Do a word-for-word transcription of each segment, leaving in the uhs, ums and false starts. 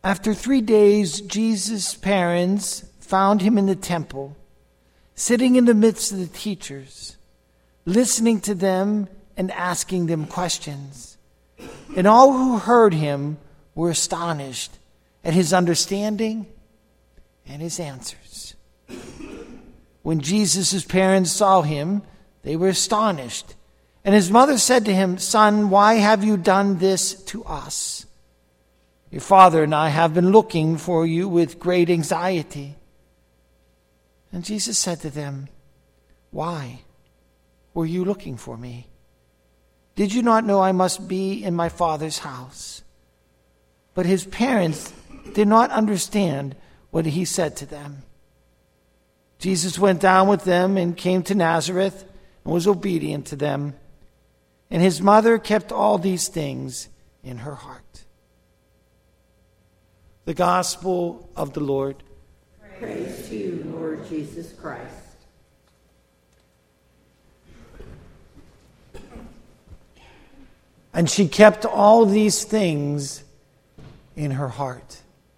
After three days, Jesus' parents found him in the temple, sitting in the midst of the teachers, listening to them and asking them questions. And all who heard him were astonished at his understanding and his answers. When Jesus' parents saw him, they were astonished. And his mother said to him, "Son, why have you done this to us? Your father and I have been looking for you with great anxiety." And Jesus said to them, "Why were you looking for me? Did you not know I must be in my Father's house?" But his parents did not understand what he said to them. Jesus went down with them and came to Nazareth and was obedient to them. And his mother kept all these things in her heart. The Gospel of the Lord. Praise to you, Lord Jesus Christ. And she kept all these things in her heart.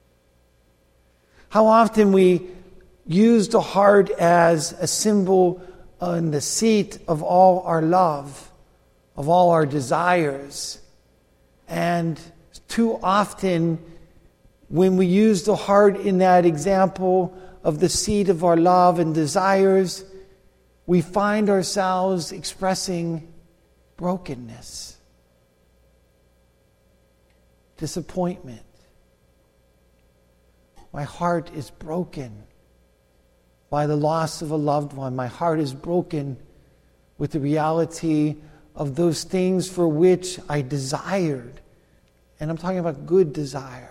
How often we use the heart as a symbol and the seat of all our love, of all our desires. And too often, when we use the heart in that example of the seat of our love and desires, we find ourselves expressing brokenness, disappointment. My heart is broken by the loss of a loved one. My heart is broken with the reality of those things for which I desired, and I'm talking about good desires,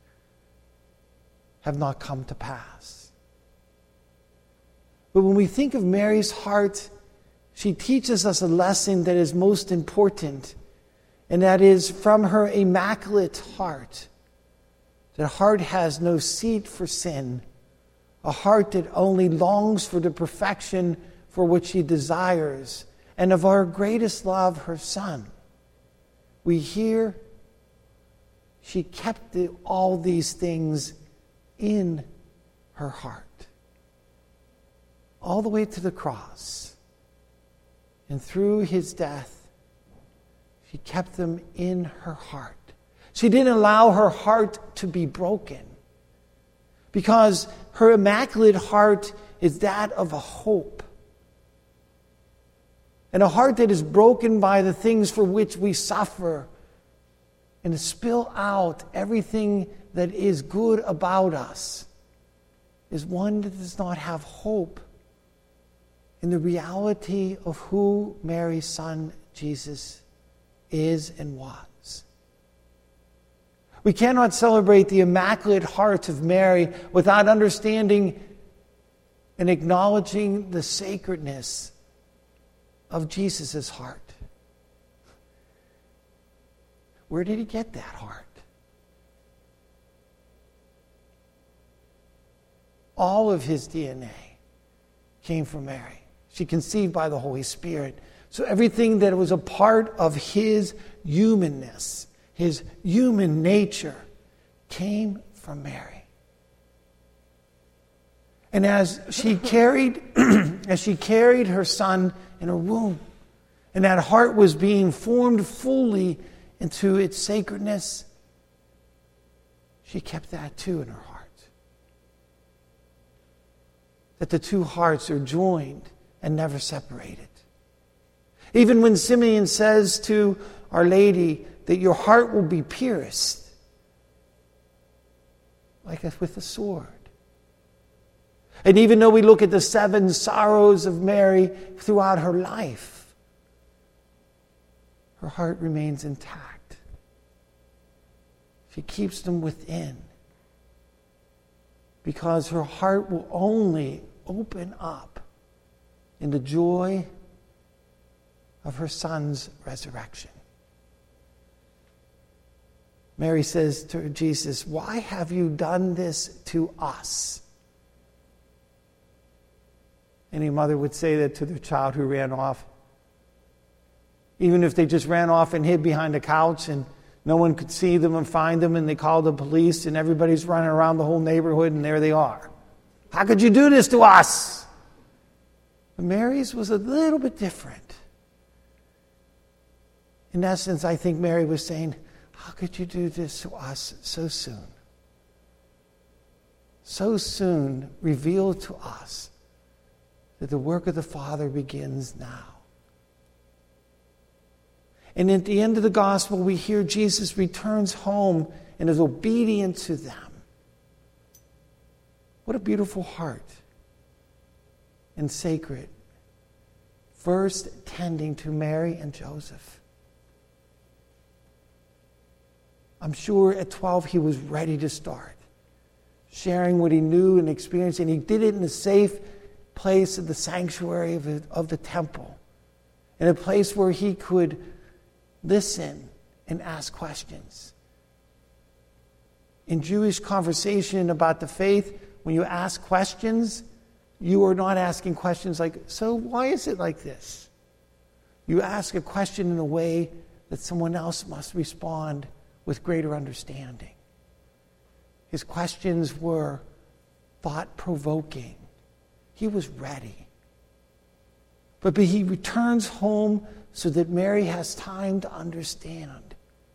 have not come to pass. But when we think of Mary's heart, she teaches us a lesson that is most important, and that is from her immaculate heart. That heart has no seat for sin, a heart that only longs for the perfection for which she desires, and of our greatest love, her Son. We hear she kept the, all these things in her heart, all the way to the cross. And through his death, she kept them in her heart. She didn't allow her heart to be broken, because her immaculate heart is that of a hope. And a heart that is broken by the things for which we suffer, and to spill out everything that is good about us, is one that does not have hope in the reality of who Mary's Son Jesus is and was. We cannot celebrate the immaculate heart of Mary without understanding and acknowledging the sacredness of Jesus' heart. Where did he get that heart? All of his D N A came from Mary. She conceived by the Holy Spirit. So everything that was a part of his humanness, his human nature, came from Mary. And as she carried, as she carried her son in her womb, and that heart was being formed fully into its sacredness, she kept that too in her heart. That the two hearts are joined and never separated. Even when Simeon says to Our Lady that your heart will be pierced like with a sword. And even though we look at the seven sorrows of Mary throughout her life, her heart remains intact. She keeps them within, because her heart will only open up in the joy of her Son's resurrection. Mary says to Jesus, "Why have you done this to us?" Any mother would say that to their child who ran off. Even if they just ran off and hid behind a couch and No one could see them and find them, and they called the police, and everybody's running around the whole neighborhood, and there they are. How could you do this to us? But Mary's was a little bit different. In essence, I think Mary was saying, how could you do this to us so soon? So soon revealed to us that the work of the Father begins now. And at the end of the gospel, we hear Jesus returns home and is obedient to them. What a beautiful heart. And sacred. First tending to Mary and Joseph. I'm sure at twelve he was ready to start. Sharing what he knew and experienced. And he did it in a safe place of the sanctuary of the, of the temple. In a place where he could listen and ask questions. In Jewish conversation about the faith, when you ask questions, you are not asking questions like, so why is it like this? You ask a question in a way that someone else must respond with greater understanding. His questions were thought-provoking. He was ready. But he returns home so that Mary has time to understand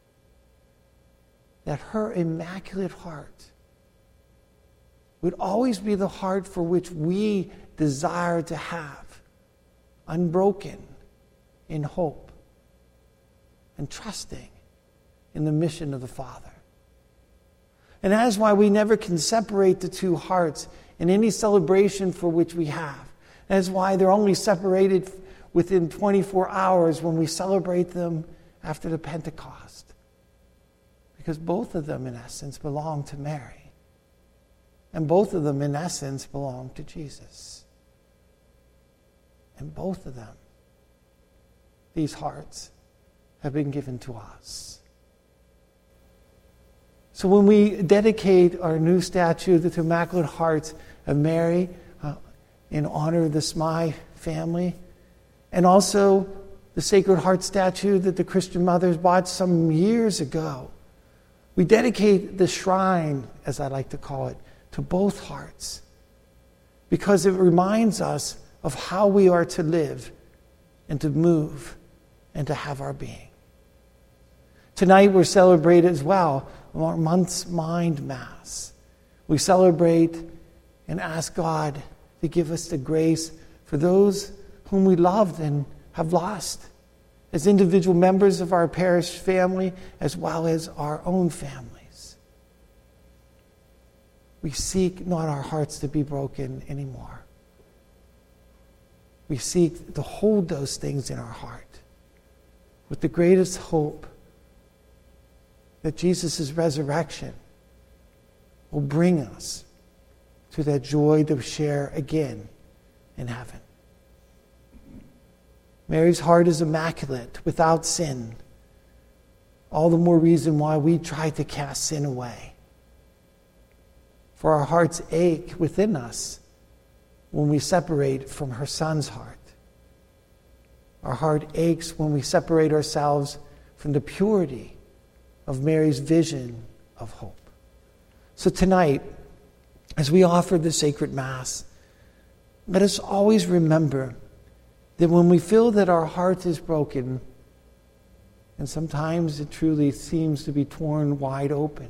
that her immaculate heart would always be the heart for which we desire to have, unbroken in hope and trusting in the mission of the Father. And that is why we never can separate the two hearts in any celebration for which we have. That is why they're only separated within twenty-four hours when we celebrate them after the Pentecost. Because both of them, in essence, belong to Mary. And both of them, in essence, belong to Jesus. And both of them, these hearts, have been given to us. So when we dedicate our new statue to the Immaculate Heart of Mary uh, in honor of the Smythe family, and also the Sacred Heart statue that the Christian Mothers bought some years ago, we dedicate the shrine, as I like to call it, to both hearts, because it reminds us of how we are to live and to move and to have our being. Tonight we're celebrating as well our month's mind mass. We celebrate and ask God to give us the grace for those whom we loved and have lost, as individual members of our parish family as well as our own families. We seek not our hearts to be broken anymore. We seek to hold those things in our heart with the greatest hope that Jesus' resurrection will bring us to that joy to share again in heaven. Mary's heart is immaculate, without sin. All the more reason why we try to cast sin away. For our hearts ache within us when we separate from her Son's heart. Our heart aches when we separate ourselves from the purity of Mary's vision of hope. So tonight, as we offer the sacred Mass, let us always remember that when we feel that our heart is broken, and sometimes it truly seems to be torn wide open,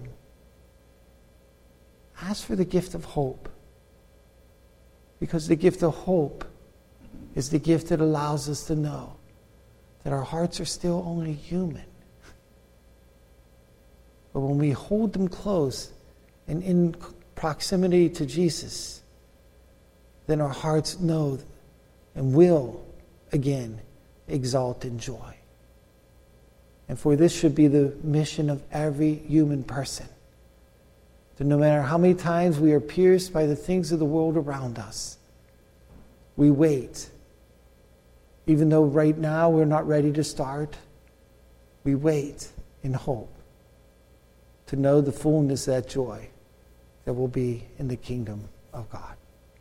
ask for the gift of hope. Because the gift of hope is the gift that allows us to know that our hearts are still only human. But when we hold them close and in proximity to Jesus, then our hearts know and will again exalt in joy. And for this should be the mission of every human person. That no matter how many times we are pierced by the things of the world around us, we wait. Even though right now we're not ready to start, we wait in hope to know the fullness of that joy that will be in the kingdom of God.